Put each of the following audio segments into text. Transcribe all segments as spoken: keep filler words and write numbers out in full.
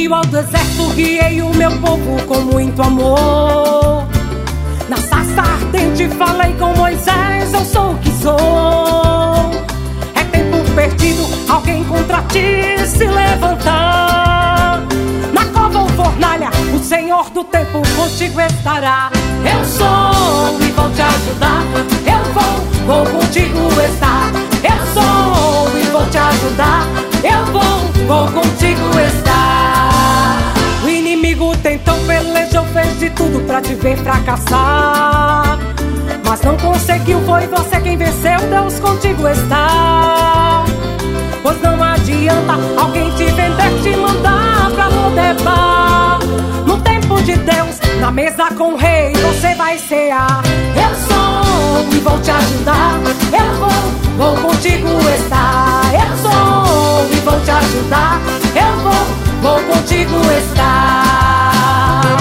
meio ao deserto guiei o meu povo com muito amor. Na sarça ardente falei com Moisés, eu sou o que sou. É tempo perdido, alguém contra ti se levantar. Na cova ou fornalha, o Senhor do tempo contigo estará. Eu sou e vou te ajudar. Eu vou, vou contigo estar. Eu sou e vou te ajudar. Eu vou, vou contigo estar. O inimigo tentou, pelejou, fez de tudo pra te ver fracassar, mas não conseguiu, foi você quem venceu. Deus contigo está. Pois não adianta alguém te vender, te mandar pra Lodebar. No tempo de Deus, na mesa com o rei, você vai cear. Eu sou e vou te ajudar. Eu vou, vou contigo estar. Eu sou e vou te ajudar. Eu vou, vou contigo estar.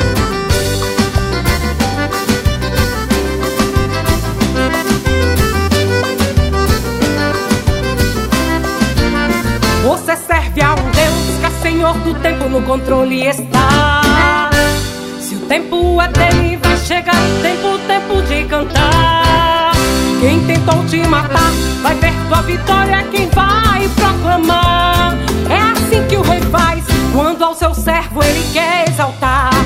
Você serve a um Deus que é Senhor do tempo, no controle está. Se o tempo é dele, vai chegar o tempo, o tempo de cantar. Quem tentou te matar vai ver tua vitória, quem vai proclamar. É assim que o rei faz quando ao seu servo ele quer exaltar.